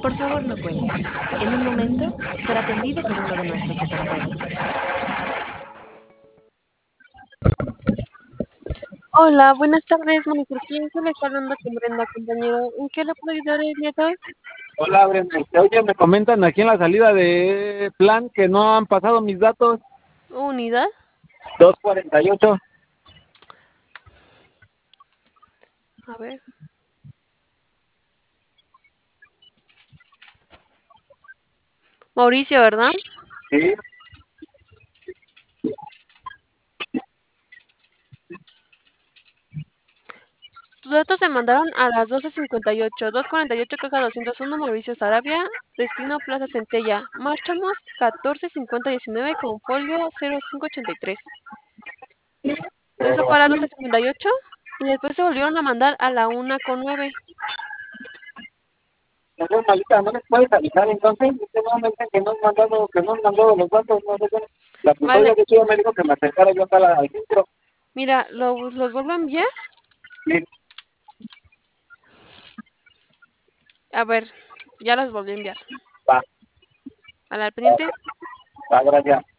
Por favor, no cuelgue. En un momento será atendido por uno de nuestros operadores. Hola, buenas tardes, Manicurquín. Se le está hablando con Brenda, compañero. ¿En qué le puedo ayudar el día de hoy? Hola, Brenda. Oye, me comentan aquí en la salida de plan que no han pasado mis datos. ¿Unidad? 248. A ver. Mauricio, ¿verdad? Sí. Tus datos se mandaron a las 12:58, 248, caja 201, Mauricio Sarabia, destino Plaza Centella. Marchamos 14:50:19 con folio 0583. Eso fue a las 12:58 y después se volvieron a mandar a la 1:09. No sé, malita, ¿no les puedes avisar entonces? Usted no me dicen que no han mandado los datos, no sé qué. La custodia Vale, de Chido me dijo que me acercara yo acá al centro. mira, los vuelvo a enviar. Sí, A ver, ya los volví a enviar. va, ¿A la al pendiente? va, gracias.